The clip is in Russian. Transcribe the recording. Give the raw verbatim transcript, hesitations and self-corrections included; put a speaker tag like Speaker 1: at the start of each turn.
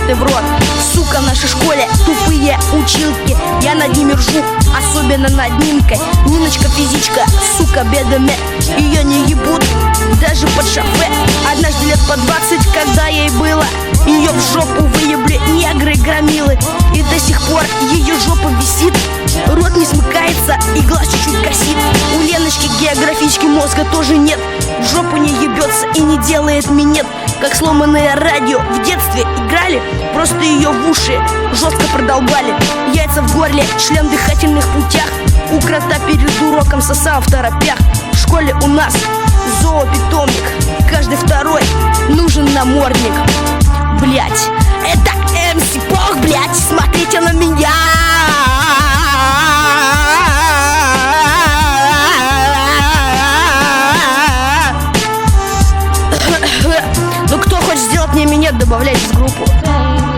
Speaker 1: ты в рот. Сука, в нашей школе тупые училки, я над ними ржу, особенно над Нинкой. Ниночка физичка, сука, бедами, ее не ебут даже под шофе. Однажды лет по двадцать, когда ей было, ее в жопу выебли негры-громилы. И до сих пор ее жопа висит, рот не смыкается и глаз чуть-чуть косит. У Леночки географички мозга тоже нет, в жопу не ебется и не делает минет. Как сломанное радио в детстве играли, просто ее в уши жестко продолбали. Яйца в горле, член в дыхательных путях, у крота перед уроком сосал в торопях. В школе у нас зоопитомник, каждый второй нужен намордник. Блять, это эм си Пох, блять, смотрите на меня. Ну кто хочет сделать мне минет, добавляйтесь в группу.